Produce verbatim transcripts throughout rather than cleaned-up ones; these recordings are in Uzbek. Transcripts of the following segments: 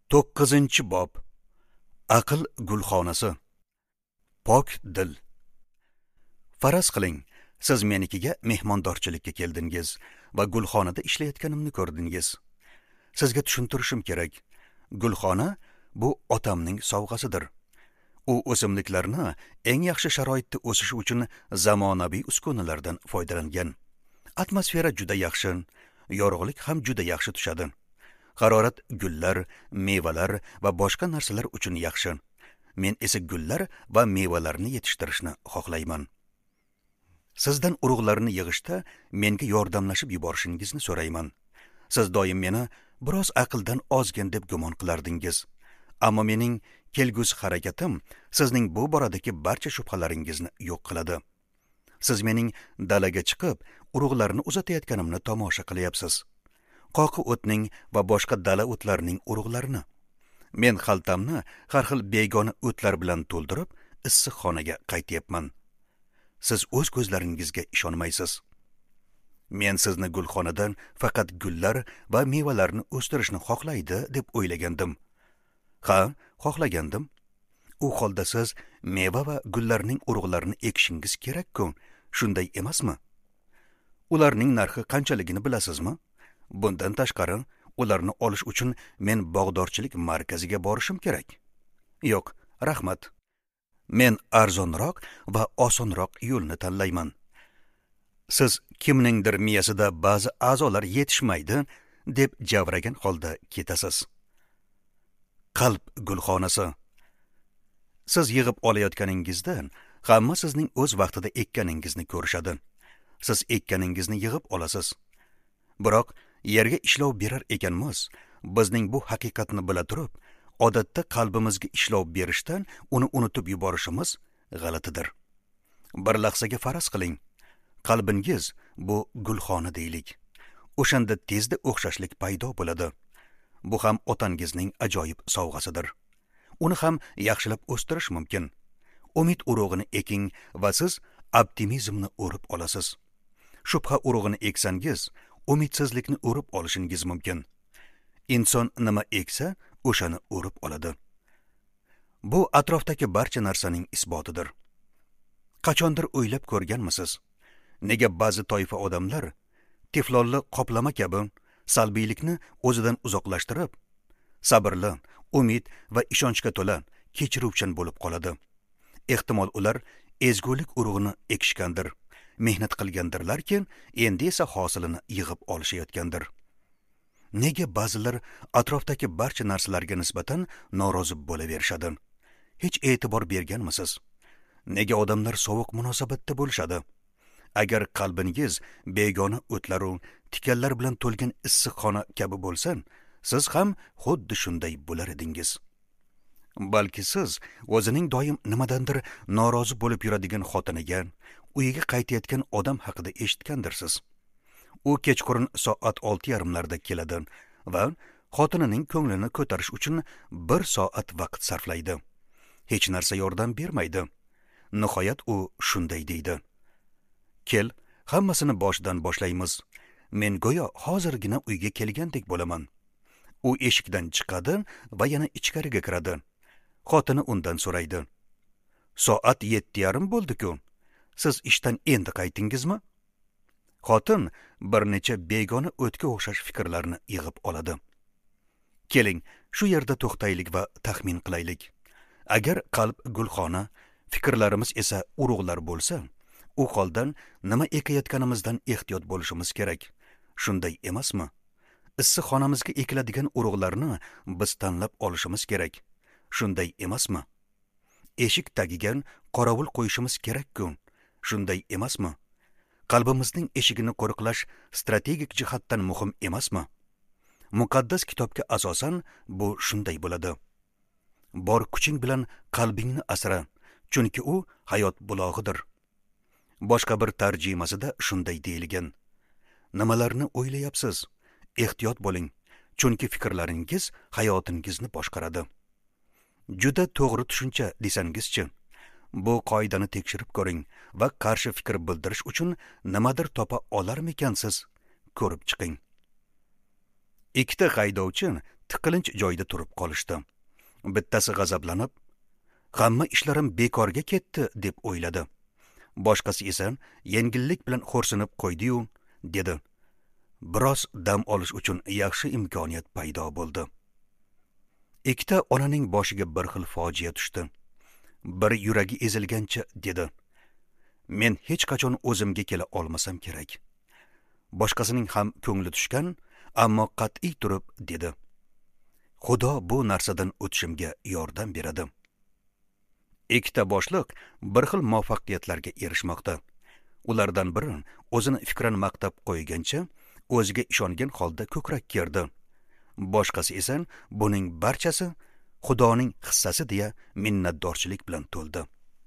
to'qqizinchi bob. Aql gulxonasi. Pok dil. Faraz qiling, siz menikiga mehmondorchilikka keldingiz va gulxonada ishlayotganimni ko'rdingiz. Sizga tushuntirishim kerak. Gulxona bu otamning sovg'asidir. U o'simliklarni eng yaxshi sharoitda o'sishi uchun zamonaviy uskunalardan foydalangan. Atmosfera juda yaxshi, yorug'lik ham juda yaxshi tushadi. Harorat gullar, mevalar va boshqa narsalar uchun yaxshi. Men esa gullar va mevalarni yetishtirishni xohlayman. Sizdan urug'larni yig'ishda menga yordamlashib yuborishingizni so'rayman. Siz doim meni biroz aqldan ozgan deb gumon qilardingiz. Ammo mening kelgusi harakatim sizning bu boradagi barcha shubhalaringizni yo'q qiladi. Siz mening dalaga chiqib, urug'larni uzatayotganimni tomosha qilyapsiz. Qoqi o'tning va boshqa dala o'tlarining urug'larini. Men xaltamni har xil begona o'tlar bilan to'ldirib, issiq xonaga qaytyapman. Siz o'z ko'zlaringizga ishonmaysiz. Men sizni gulxonadan faqat gullar va mevalarni o'stirishni xohlaydi deb o'ylagandim. Ha, xohlagandim. U holda siz meva va gullarning urug'larini ekishingiz kerak-ku, shunday emasmi? Ularning narxi qanchaligini bilasizmi? Bundan tashqari, ularni olish uchun men bog'dorchilik markaziga borishim kerak. Yo'q, rahmat. Men arzonroq va osonroq yo'lni tanlayman. Siz kimningdir miyasida ba'zi a'zolar yetishmaydi deb javragan holda ketasiz. Qalb gulxonasi. Siz yig'ib olayotganingizda hamma sizning o'z vaqtida ekkaningizni ko'rishadi. Siz ekkaningizni yig'ib olasiz. Biroq yerga ishlov berar ekanmiz, bizning bu haqiqatni bila turib, odatda qalbimizga ishlov berishdan uni unutib yuborishimiz g'alatidir. Bir lahzaga faraz qiling, qalbingiz bu gulxona deylik. O'shanda tezda o'xshashlik paydo bo'ladi. Bu ham otangizning ajoyib sovg'asidir. Uni ham yaxshilab o'stirish mumkin. Umid urug'ini eking va siz optimizmni o'rib olasiz. Shubha urug'ini eksangiz, umidsizlikni o'rib olishingiz mumkin. Inson nima eksa, o'shani o'rib oladi. Bu atrofdagi barcha narsaning isbotidir. Qachondir o'ylab ko'rganmisiz? Nega ba'zi toifa odamlar teflonli qoplama kabi salbiylikni o'zidan uzoqlashtirib, sabrli, umid va ishonchga to'la, kechiruvchan bo'lib qoladi? Ehtimol ular ezgulik urug'ini ekishgandir. Mehnat qilgandirlarki, endi esa hosilini yig'ib olishayotgandir. Nega ba'zilar atrofdagi barcha narsalarga nisbatan norozi bo'laverishadi? Hech e'tibor berganmisiz? Nega odamlar sovuq munosabatda bo'lishadi? Agar qalbingiz begona o'tlar va tikanlar bilan to'lgan issiq xona kabi bo'lsa, siz ham xuddi shunday bo'lar edingiz. Balki siz o'zining doim nimadandir norozi bo'lib yuradigan xotiniga, uyiga qaytayotgan odam haqida eshitgandirsiz. U kechqurun soat olti yarim larda keladi va xotinining ko'nglini ko'tarish uchun bir soat vaqt sarflaydi. Hech narsa yordam bermaydi. Nihoyat u shunday deydi: "Kel, hammasini boshidan boshlaymiz. Men go'yo hozirgina uyga kelgandek bo'laman." U eshikdan chiqadi va yana ichkariga kiradi. Xotini undan so'raydi: "Soat yetti yarim bo'ldi-ku. Siz ishdan endi qaytingizmi?" Xotin bir necha begona o'tga o'xshash fikrlarni yig'ib oladi. Keling, shu yerda to'xtaylik va taxmin qilaylik. Agar qalb gulxona, fikrlarimiz esa urug'lar bo'lsa, u holdan nima ekayotganimizdan ehtiyot bo'lishimiz kerak. Shunday emasmi? Issiq xonamizga ekiladigan urug'larni biz tanlab olishimiz kerak. Shunday emasmi? Eshik tagiga qorovul qo'yishimiz kerak-ku. Shunday emasmi? Qalbimizning eshigini qo'riqlash strategik jihatdan muhim emasmi? Muqaddas kitobga asosan bu shunday bo'ladi. Bor kuching bilan qalbingni asra, chunki u hayot bulog'idir. Boshqa bir tarjimasida shunday deyilgan: Nimalarni o'ylayapsiz? Ehtiyot bo'ling, chunki fikrlaringiz hayotingizni boshqaradi. Juda to'g'ri tushuncha desangizchi. Bu qoidani tekshirib ko'ring va qarshi fikr bildirish uchun nimadir topa olarmikansiz? Ko'rib chiqing. Ikkita haydovchi tiqilinch joyda turib qolishdi. Bittasi g'azablanib, hamma ishlarim bekorga ketdi deb o'yladi. Boshqasi esa yengillik bilan xo'rsinib qo'ydi-yu, dedi. Biroz dam olish uchun yaxshi imkoniyat paydo bo'ldi. Ikkita onaning boshiga bir xil fojia tushdi. Biri yuragi ezilgancha dedi. Men hech qachon o'zimga kela olmasam kerak. Boshqasining ham ko'ngli tushgan, ammo qat'iy turib dedi. Xudo bu narsadan o'tishimga yordam beradi. Ikkita boshliq bir xil muvaffaqiyatlarga erishmoqda. Ulardan biri o'zini fikran maqtab qo'ygancha o'ziga ishongan holda ko'krak kerdi. Boshqasi esa buning barchasi Xudoning hissasi deya minnatdorchilik bilan to'ldi.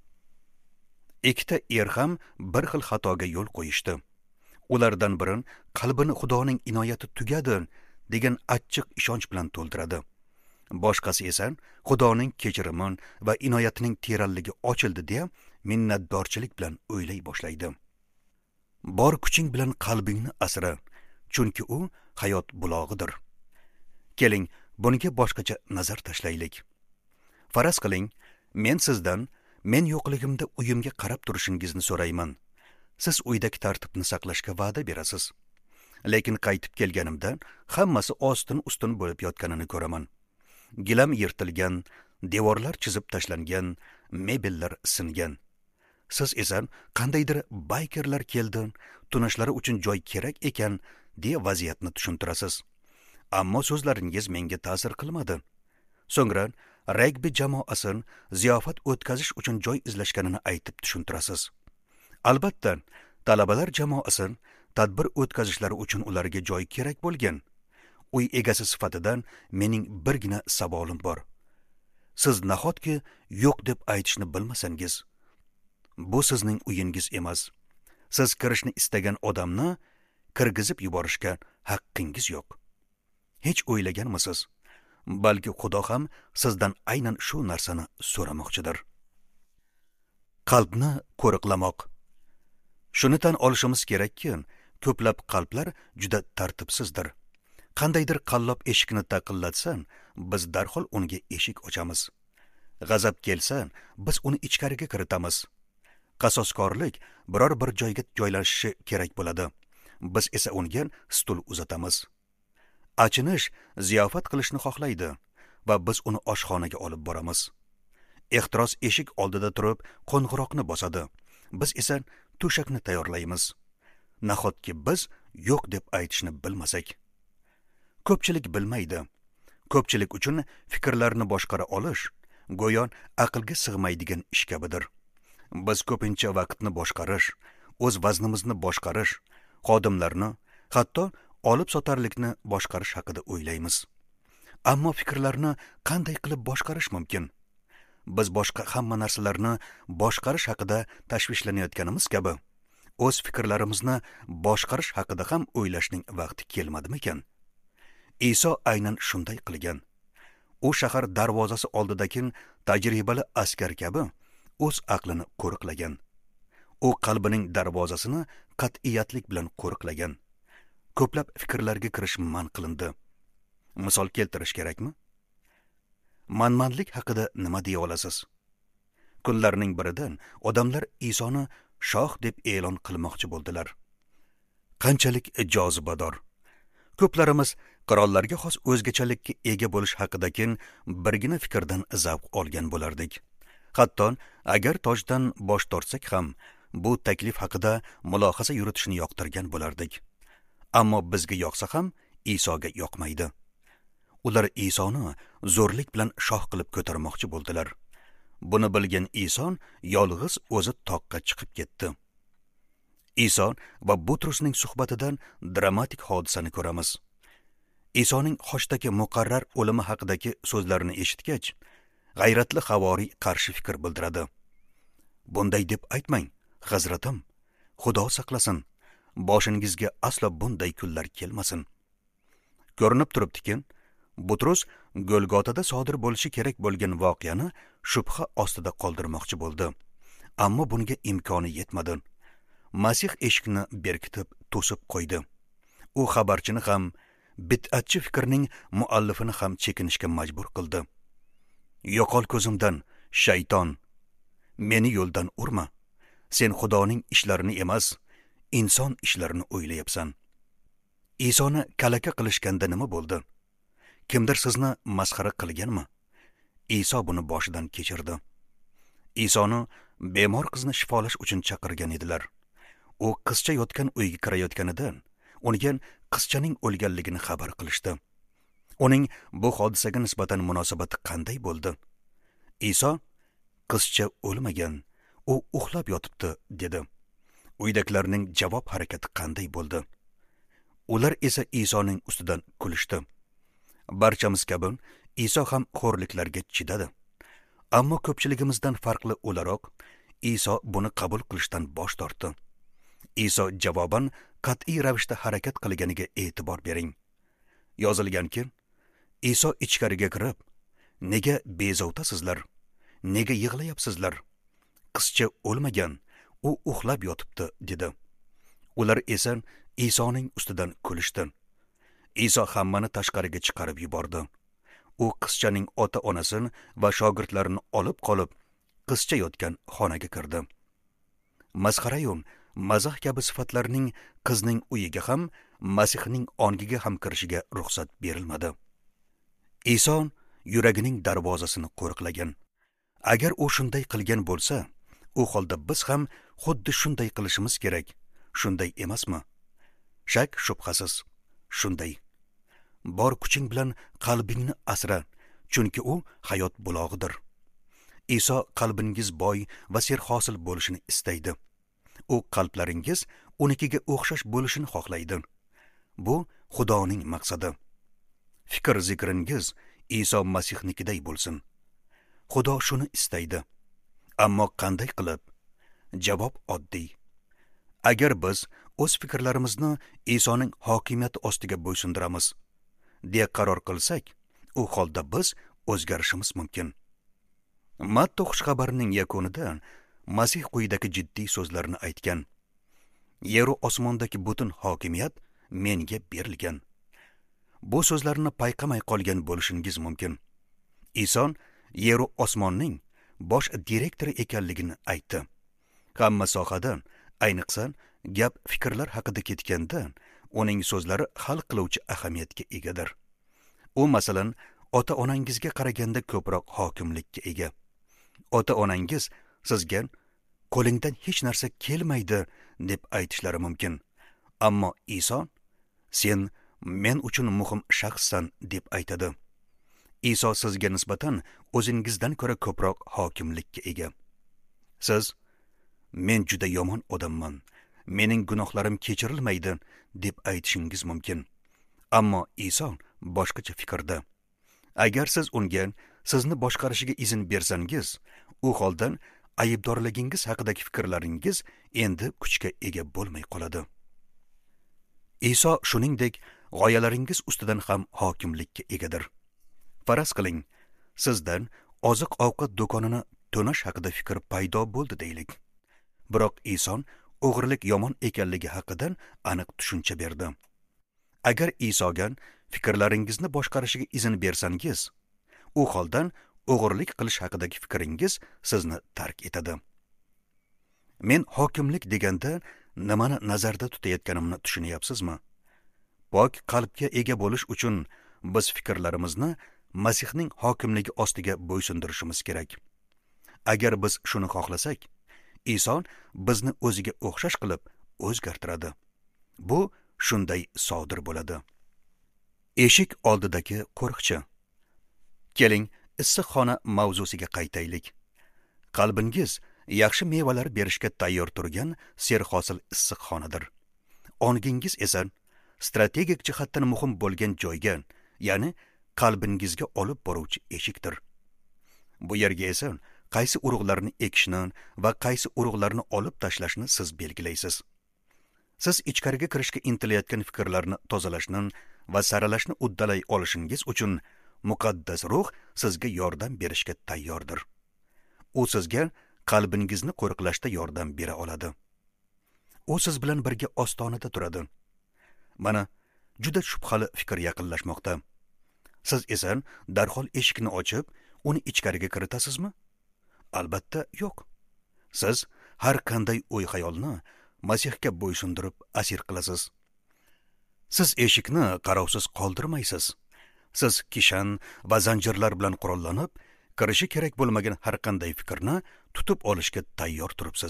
Ikkita er ham bir xil xatoga yo'l qo'yishdi. Ulardan biri qalbini Xudoning inoyati tugadi degan achchiq ishonch bilan to'ldiradi. Boshqasi esa Xudoning kechirimi va inoyatining teranligi ochildi deya minnatdorchilik bilan o'ylay boshlaydi. Bor kuching bilan qalbingni asra, chunki u hayot bulog'idir. Keling, bunga boshqacha nazar tashlaylik. Faraz qiling, men sizdan men yo'qligimda uyimga qarab turishingizni so'rayman. Siz uydagi tartibni saqlashga va'da berasiz. Lekin qaytib kelganimda hammasi ostin-ustin bo'lib yotganini ko'raman. Gilam yirtilgan, devorlar chizib tashlangan, mebellar singan. Siz esa qandaydir baykerlar keldi, tunashlari uchun joy kerak ekan, deya vaziyatni tushuntirasiz. Ammo so'zlaringiz menga ta'sir qilmadi. So'ngra regbi jamoasi ziyofat o'tkazish uchun joy izlashganini aytib tushuntirasiz. Albatta, talabalar jamoasi tadbir o'tkazishlari uchun ularga joy kerak bo'lgan. Uy egasi sifatidan mening birgina savolim bor. Siz nahotki yo'q deb aytishni bilmasangiz, bu sizning uyingiz emas. Siz kirishni istagan odamni kirgizib yuborishga haqqingiz yo'q. Hech o'ylaganmisiz? Balki Xudo ham sizdan aynan shu narsani so'ramoqchidir. Qalbni qo'riqlamoq. Shuni tan olishimiz kerakki, ko'plab qalblar juda tartibsizdir. Qandaydir qallob eshikni taqillatsa, biz darhol unga eshik ochamiz. G'azab kelsa, biz uni ichkariga kiritamiz. Qasoskorlik biror bir joyga joylashishi kerak bo'ladi. Biz esa unga stul uzatamiz. Achinish ziyofat qilishni xohlaydi va biz uni oshxonaga olib boramiz. Ehtiros eshik oldida turib qo'ng'iroqni bosadi. Biz esa to'shakni tayyorlaymiz. Nahotki biz yo'q deb aytishni bilmasak. Ko'pchilik bilmaydi. Ko'pchilik uchun fikrlarni boshqara olish go'yo aqlga sig'maydigan ish kabidir. Biz ko'pincha vaqtni boshqarish, o'z vaznimizni boshqarish, xodimlarni, hatto olib sotarlikni boshqarish haqida o'ylaymiz. Ammo fikrlarni qanday qilib boshqarish mumkin? Biz boshqa hamma narsalarni boshqarish haqida tashvishlanayotganimiz kabi, o'z fikrlarimizni boshqarish haqida ham o'ylashning vaqti kelmadimikan? Iso aynan shunday qilgan. U shahar darvozasi oldidagi tajribali askar kabi o'z aqlini qo'riqlagan. U qalbining darvozasini qat'iyatlik bilan qo'riqlagan. Ko'plab fikrlarga kirish man qilindi. Misol keltirish kerakmi? Manmanlik haqida nima deya olasiz? Kunlarning biridan odamlar Isoni shoh deb e'lon qilmoqchi bo'ldilar. Qanchalik jozibador. Ko'plarimiz qirollarga xos o'zgachalikka ega bo'lish haqidagi birgina fikrdan zavq olgan bo'lardik. Hatto agar tojdan bosh tortsak ham, bu taklif haqida mulohaza yuritishni yoqtirgan bo'lardik. Ammo bizga yoqsa ham Isoga yoqmaydi. Ular Isoni zo'rlik bilan shoh qilib ko'tarmoqchi bo'ldilar. Buni bilgan Iso yolg'iz o'zi toqqa chiqib ketdi. Iso va Butrusning suhbatidan dramatik hodisani ko'ramiz. Isoning Xoshdagi muqarrar o'limi haqidagi so'zlarini eshitgach, g'ayratli havoriy qarshi fikr bildiradi. Bunday deb aytmang, Hazratim, Xudo saqlasin, boshingizga aslo bunday kunlar kelmasin. Ko'rinib turibdiki, Butrus Golgotada sodir bo'lishi kerak bo'lgan voqeani shubha ostida qoldirmoqchi bo'ldi. Ammo bunga imkoni yetmadi. Masih eshikni berkitib to'sib qo'ydi. U xabarchini ham, bid'atchi fikrning muallifini ham chekinishga majbur qildi. Yo'qol ko'zimdan, shayton, meni yo'ldan urma. Sen Xudoning ishlarini emas, inson ishlarini o'ylayapsan. Isoni kalaka qilishganda nima bo'ldi? Kimdir sizni masxara qilganmi? Iso buni boshidan kechirdi. Isoni bemor qizni shifolash uchun chaqirgan edilar. U qizcha yotgan uyga kirayotganidan unga qizchaning o'lganligini xabar qilishdi. Uning bu hodisaga nisbatan munosabati qanday bo'ldi? Iso qizcha o'lmagan, u uxlab yotibdi dedi. Uydagilarning javob harakati qanday bo'ldi? Ular esa Isoning ustidan kulishdi. Barchamiz kabi Iso ham xo'rliklarga chidadi. Ammo ko'pchiligimizdan farqli o'laroq Iso buni qabul qilishdan bosh tortdi. Iso javoban qat'iy ravishda harakat qilganiga e'tibor bering. Yozilganki, Iso ichkariga kirib, nega bezovtasizlar? Nega yig'layapsizlar? Qizcha o'lmagan, u uxlab yotibdi dedi. Ular esa Isoning ustidan kulishdi. Iso hammani tashqariga chiqarib yubordi. U qizchaning ota-onasini va shogirdlarini olib qolib, qizcha yotgan xonaga kirdi. Masxarayun, mazax kabi sifatlarning qizning uyiga ham, Masihning ongiga ham kirishiga ruxsat berilmadi. Iso yuragining darvozasini qo'riqlagan. Agar u shunday qilgan bo'lsa, u holda biz ham xuddi shunday qilishimiz kerak. Shunday emasmi? Shak shubhasiz, shunday. Bor kuching bilan qalbingni asra, chunki u hayot bulog'idir. Iso qalbingiz boy va serhosil bo'lishini istaydi. U qalblaringiz unikiga o'xshash bo'lishini xohlaydi. Bu Xudoning maqsadi. Fikr zikringiz Iso Masihnikiday bo'lsin. Xudo shuni istaydi. Ammo qanday qilib? Javob oddiy. Agar biz o'z fikrlarimizni Isoning hokimiyati ostiga bo'ysundiramiz, deya qaror qilsak, u holda biz o'zgarishimiz mumkin. Matto xushxabarining yakunida Masih quyidagi jiddiy so'zlarni aytgan. Yer va osmondagi butun hokimiyat menga berilgan. Bu so'zlarni payqamay qolgan bo'lishingiz mumkin. Iso yer va osmonning bosh direktori ekanligini aytdi. Hamma sohada, ayniqsa gap fikrlar haqida ketganda, uning so'zlari hal qiluvchi ahamiyatga egadir. U masalan, ota-onangizga qaraganda ko'proq hokimlikka ega. Ota-onangiz sizga qo'lingdan hech narsa kelmaydi deb aytishlari mumkin. Ammo Iso sen men uchun muhim shaxssan deb aytadi. Iso sizga nisbatan o'zingizdan ko'ra ko'proq hokimlikka ega. Siz men juda yomon odamman, mening gunohlarim kechirilmaydi deb aytishingiz mumkin. Ammo Iso boshqacha fikrda. Agar siz unga sizni boshqarishiga izn bersangiz, u holdan aybdorligingiz haqidagi fikrlaringiz endi kuchga ega bo'lmay qoladi. Iso shuningdek g'oyalaringiz ustidan ham hokimlikka egadir. Faraz qiling, sizdan oziq-ovqat do'konini to'nash haqida fikr paydo bo'ldi deylik. Biroq Iso o'g'rilik yomon ekanligi haqidan aniq tushuncha berdi. Agar Isoga fikrlaringizni boshqarishiga izn bersangiz, u holdan o'g'rilik qilish haqidagi fikringiz sizni tark etadi. Men hokimlik deganda nimani nazarda tutayotganimni tushunyapsizmi? Pok qalbga ega bo'lish uchun biz fikrlarimizni Masihning hokimligi ostiga bo'ysundirishimiz kerak. Agar biz shuni xohlasak, Iso bizni o'ziga o'xshash qilib o'zgartiradi. Bu shunday sodir bo'ladi. Eshik oldidagi qo'riqchi. Keling, issiqxona mavzusiga qaytaylik. Qalbingiz yaxshi mevalar berishga tayyor turgan serhosil issiqxonadir. Ongingiz esa strategik jihatdan muhim bo'lgan joyga, ya'ni qalbingizga olib boruvchi eshikdir. Bu yerga esa qaysi urug'larni ekishni va qaysi urug'larni olib tashlashni siz belgilaysiz. Siz ichkariga kirishga intilayotgan fikrlarni tozalashni va saralashni uddalay olishingiz uchun muqaddas ruh sizga yordam berishga tayyordir. U sizga qalbingizni qo'riqlashda yordam bera oladi. U siz bilan birga ostonada turadi. Mana, juda shubhali fikr yaqinlashmoqda. Siz esa darhol eshikni ochib, uni ichkariga kiritasizmi? Albatta yo'q. Siz har qanday o'y-xayolni Masihga bo'ysundirib asir qilasiz. Siz eshikni qarovsiz qoldirmaysiz. Siz kishan va zanjirlar bilan qurollanib, kirishi kerak bo'lmagan har qanday fikrni tutib olishga tayyor turibsiz.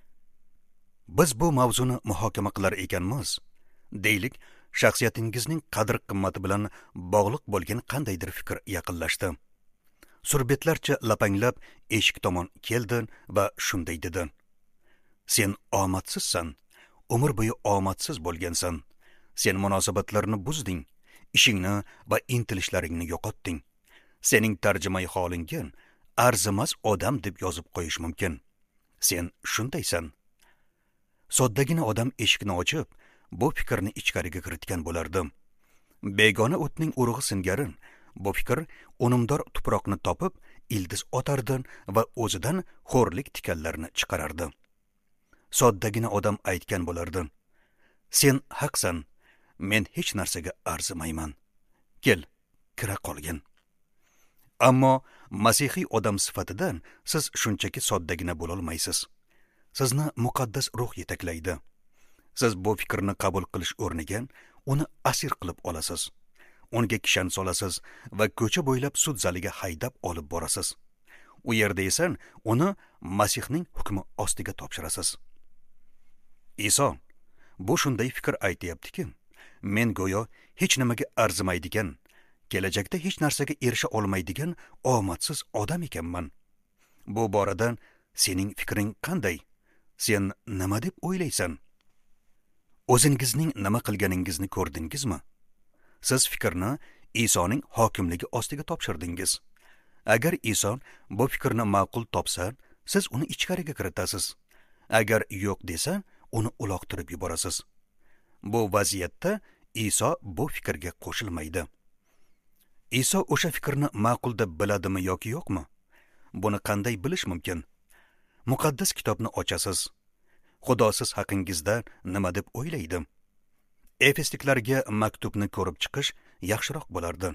Biz bu mavzuni muhokama qilar ekanmiz. Deylik, shaxsiyatingizning qadr-qimmati bilan bog'liq bo'lgan qandaydir fikr yaqinlashdi. Surbetlarcha lapanglab eshik tomon keldi va shunday dedi: Sen omadsizsan, umr bo'yi omadsiz bo'lgansan. Sen munosabatlarni buzding, ishingni va intilishlaringni yo'qotding. Sening tarjimai holingga arzimas odam deb yozib qo'yish mumkin. Sen shundaysan. Soddagina odam eshikni ochib, bu fikrni ichkariga kiritgan bo'lardi. Begona o'tning urug'i singarin, bu fikr unumdor tuproqni topib, ildiz otardi va o'zidan xo'rlik tikanlarini chiqarardi. Soddagina odam aytgan bo'lardi: Sen haqsan, men hech narsaga arzimayman. Kel, kira qolgin. Ammo masihiy odam sifatidan siz shunchaki soddagina bo'lolmaysiz. Sizni muqaddas ruh yetaklaydi. Siz bu fikrni qabul qilish o'rniga uni asir qilib olasiz. Unga kishan solasiz va ko'cha bo'ylab sud zaliga haydab olib borasiz. U yerda esa uni Masihning hukmi ostiga topshirasiz. Iso bu shunday fikr aytayaptiki, men go'yo hech nimaga arzimaydigan, kelajakda hech narsaga erisha olmaydigan omadsiz odam ekanman. Bu borada sening fikring qanday? Sen nima deb o'ylaysan? O'zingizning nima qilganingizni ko'rdingizmi? Siz fikrni Isoning hokimligi ostiga topshirdingiz. Agar Iso bu fikrni ma'qul topsa, siz uni ichkariga kiritasiz. Agar yo'q desa, uni uloqtirib yuborasiz. Bu vaziyatda Iso bu fikrga qo'shilmaydi. Iso o'sha fikrni ma'qul deb biladimi yoki yo'qmi? Buni qanday bilish mumkin? Muqaddas kitobni ochasiz. Xudo siz haqingizda nima deb o'ylaydi? Efesliklarga maktubni ko'rib chiqish yaxshiroq bo'lardi.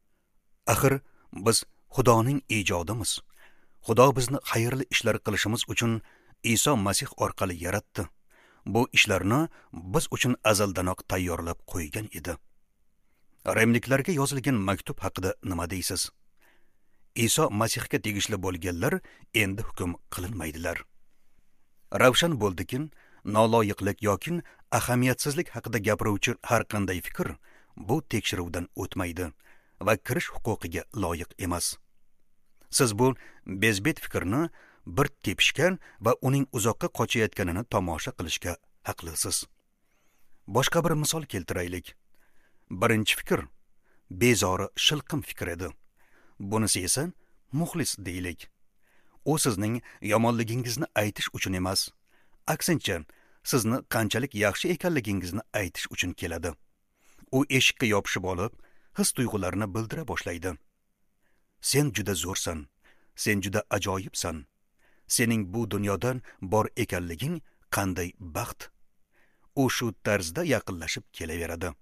Axir biz Xudoning ijodimiz. Xudo bizni xayrli ishlar qilishimiz uchun Iso Masih orqali yaratdi. Bu ishlarni biz uchun azaldanoq tayyorlab qo'ygan edi. Rimliklarga yozilgan maktub haqida nima deysiz? Iso Masihga tegishli bo'lganlar endi hukm qilinmaydilar. Ravshan bo'ldiki, noloyiqlik yoki ahamiyatsizlik haqida gapiruvchi har qanday fikr bu tekshiruvdan o'tmaydi va kirish huquqiga loyiq emas. Siz bu bezbet fikrni bir tepishgan va uning uzoqqa qochayotganini tomosha qilishga haqlisiz. Boshqa bir misol keltiraylik. Birinchi fikr bezori shilqim fikr edi. Bunisi esa muxlis deylik. U sizning yomonligingizni aytish uchun emas, aksincha, sizni qanchalik yaxshi ekanligingizni aytish uchun keladi. U eshikka yopishib olib, his-tuyg'ularni bildira boshlaydi. Sen juda zo'rsan, sen juda ajoyibsan. Sening bu dunyodan bor ekanliging qanday baxt. U shu tarzda yaqinlashib kelaveradi.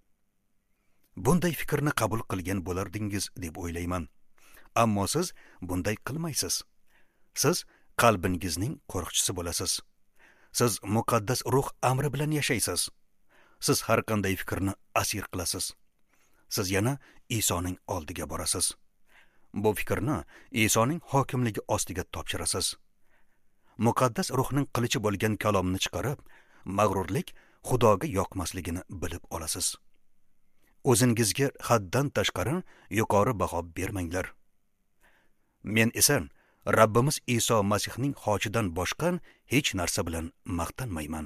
Bunday fikrni qabul qilgan bo'lardingiz deb o'ylayman. Ammo siz bunday qilmaysiz. Siz qalbingizning qo'riqchisi bo'lasiz. Siz muqaddas ruh amri bilan yashaysiz. Siz har qanday fikrni asir qilasiz. Siz yana Isoning oldiga borasiz. Bu fikrni Isoning hokimligi ostiga topshirasiz. Muqaddas ruhning qilichi bo'lgan kalomni chiqarib, mag'rurlik Xudoga yoqmasligini bilib olasiz. O'zingizga haddan tashqari yuqori baho bermanglar. Men esa Rabbimiz Iso Masihning hojidan boshqa hech narsa bilan maqtanmayman.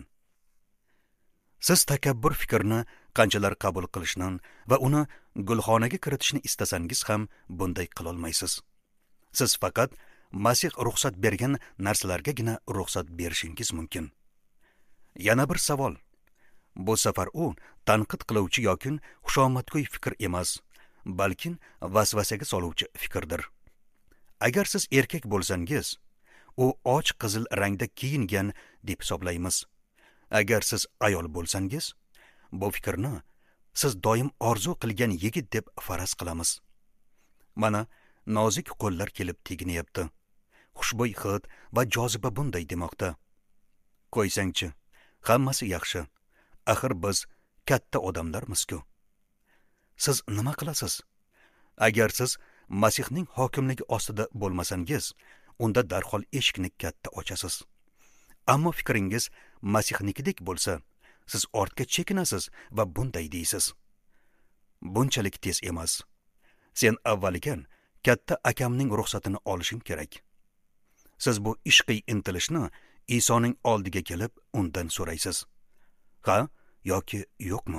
Siz takabbur fikrni qanchalar qabul qilishni va uni gulxonaga kiritishni istasangiz ham bunday qilolmaysiz. Siz faqat Masih ruxsat bergan narsalargagina ruxsat berishingiz mumkin. Yana bir savol. Bu safar u tanqid qiluvchi yoki xushomadgo'y fikr emas, balki vasvasaga soluvchi fikrdir. Agar siz erkak bo'lsangiz, u och qizil rangda kiyingan deb hisoblaymiz. Agar siz ayol bo'lsangiz, bu fikrni siz doim orzu qilgan yigit deb faraz qilamiz. Mana nozik qo'llar kelib teginyapti. Xushbo'y hid va joziba bunday demoqda. Qo'ysangchi, hammasi yaxshi. Axir biz katta odamlarmiz-ku. Siz nima qilasiz? Agar siz Masihning hokimligi ostida bo'lmasangiz, unda darhol eshikni katta ochasiz. Ammo fikringiz Masihnikidek bo'lsa, siz ortga chekinasiz va bunday deysiz: bunchalik tez emas. Sen avvaliga katta akamning ruxsatini olishing kerak. Siz bu ishqiy intilishni Isoning oldiga kelib undan so'raysiz. Ha yoki yo'qmi?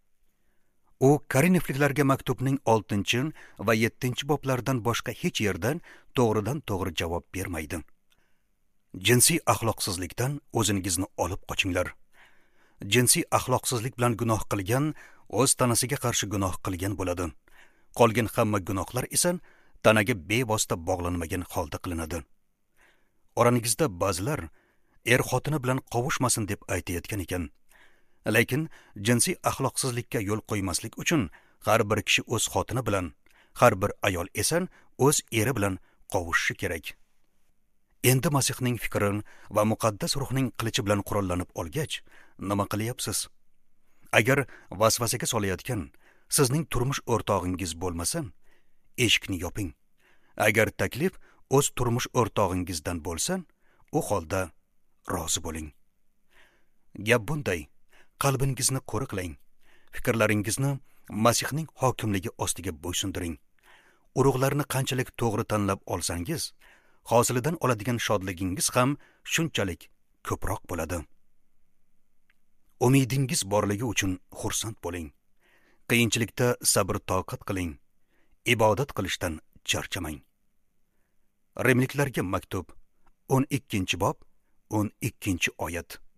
U Korinfliklarga maktubning oltinchi va yettinchi boblaridan boshqa hech yerdan to'g'ridan to'g'ri javob bermaydi. Jinsiy axloqsizlikdan o'zingizni olib qochinglar. Jinsiy axloqsizlik bilan gunoh qilgan o'z tanasiga qarshi gunoh qilgan bo'ladi. Qolgan hamma gunohlar esa tanaga bevosita bog'lanmagan holda qilinadi. Orangizda ba'zilar er xotini bilan qovushmasin deb aytayotgan ekan. Lekin jinsiy axloqsizlikka yo'l qo'ymaslik uchun har bir kishi o'z xotini bilan, har bir ayol esa o'z eri bilan qovushishi kerak. Endi Masihning fikri va muqaddas ruhning qilichi bilan qurollanib olgach, nima qilyapsiz? Agar vasvasaga solayotgan sizning turmush o'rtog'ingiz bo'lmasa, eshikni yoping. Agar taklif o'z turmush o'rtog'ingizdan bo'lsa, u holda rozi bo'ling. Gap bunday. Qalbingizni qo'riqlang. Fikrlaringizni Masihning hokimligi ostiga bo'ysundiring. Urug'larni qanchalik to'g'ri tanlab olsangiz, hosilidan oladigan shodligingiz ham shunchalik ko'proq bo'ladi. Umidingiz borligi uchun xursand bo'ling. Qiyinchilikda sabr toqat qiling. Ibodat qilishdan charchamang. Rimliklarga maktub o'n ikkinchi bob o'n ikkinchi oyat.